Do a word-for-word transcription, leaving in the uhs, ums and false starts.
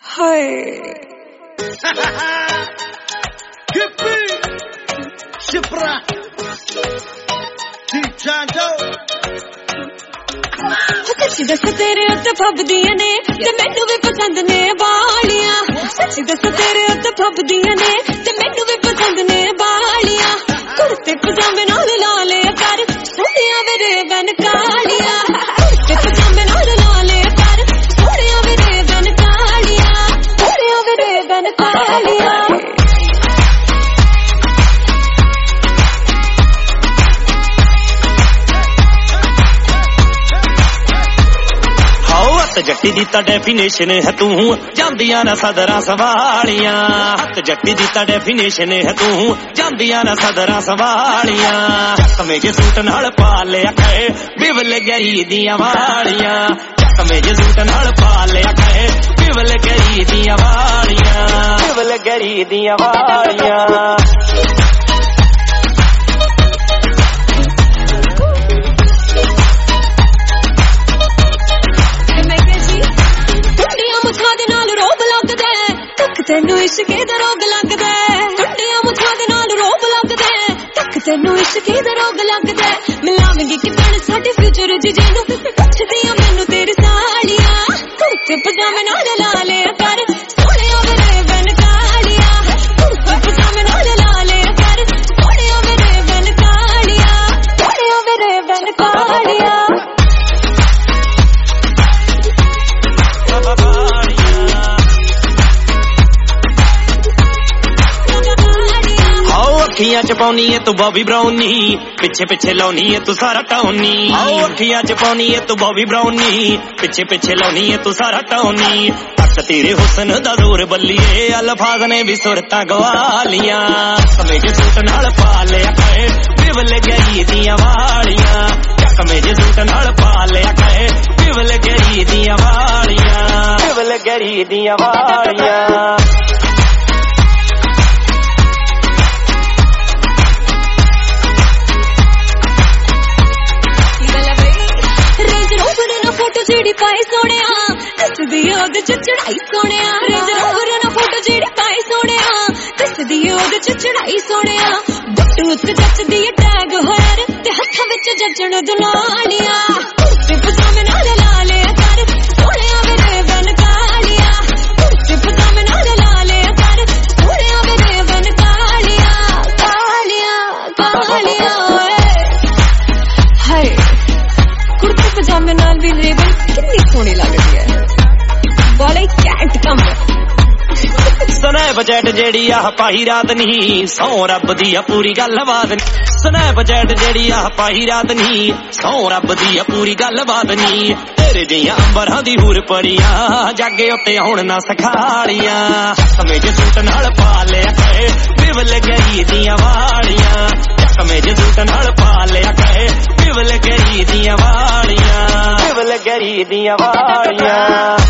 हाय शिप्रा सच्ची दस तेरे उत्ते फबदियां ने ते मैनू भी पसंद ने बालियां सच्ची दस तेरे उत्ते फबदियां ने ते मैनू भी पसंद ने बालियां कुर्ते पजामे नाल ला ले कर सोहणिया मेरे बन कालियां कुर्ते पजामे नाल ला ले कर सोहणिया मेरे बन कालियां सोहणिया मेरे बन कालियां जट्टी दी ता डेफिनेशन है तू जांदियां ना सदरां सवालियां हक जट्टी दी ता डेफिनेशन है तू जांदियां ना सदरां सवालियां चकमे जे सूट नाल पा लिया कहे बिवल गई दियां वालियां चकमे जे सूट नाल पा लिया कहे बिवल गई दियां वालियां बिवल गई दियां वालियां तेनू इश्क दा रोग लगदा कुंडियां मुछां दे नाल रोब लगदा तक तेनू इश्क दा रोग लगदा मिलावेंगी कि बन साडे फ्यूचर च जेनू पुछदियां मैनू तेरी सालियां कुर्ते पजामे नाल ला ले कर सोहणिया मेरे बन कालियां कुर्ते पजामे नाल ला ले कर सोहणिया मेरे बन कालियां सोहणिया मेरे बन कालियां अखियां च पाउनी है तू बॉबी ब्राउनी पिछे पिछे लाउनी है तू सारा टाउनी आओ अखियां च पाउनी है तू बॉबी ब्राउनी पिछे पिछे लाउनी है तू सारा टाउनी तक तेरे हुस्न दा जोर बल्लिए अल्फाज ने भी सुरतां गवा लियां चकमे जे सूट नाल पा लिया कहे बिवल गई दियां वालियां चकमे जे सूट नाल पा लिया कहे बिवल गई दियां वालियां बिवल गई दियां वालियां जेड़ी पाए सोनिया दसदी ओद च चढ़ाई सोनिया रेंज रोवर ना फोटो जेड़ी पाए सोनिया दसदी ओद च चढ़ाई सोनिया बट्टू ते जचदी टैग होर ते हत्थां विच जजण दुलालियां कुर्ते पजामे नाल ला ले कर सोहणिया मेरे बन कालियां कुर्ते पजामे नाल ला ले कर सोहणिया मेरे बन कालियां कालियां कालियां हाय कुर्ते पजामे नाल भी रेबन कितनी सोहनी लगदी है बड़े कैंट कम स्नैप चैट जेड़ी आह पाई रात नहीं सौ रब दी पूरी गल बात स्नैप चैट जेड़ी आह पाई रात नहीं सौ रब दी पूरी गल बात नहीं तेरे जियां अंबरां दी हूर पड़ियां जागे उत्ते हुण ना सखालियां चकमे जे सूट नाल पा लिया कहे बिवल गई दियां वालियां चकमे जे सूट नाल पा लिया कहे बिवल गई दियां वालियां बिवल गई दियां वालियां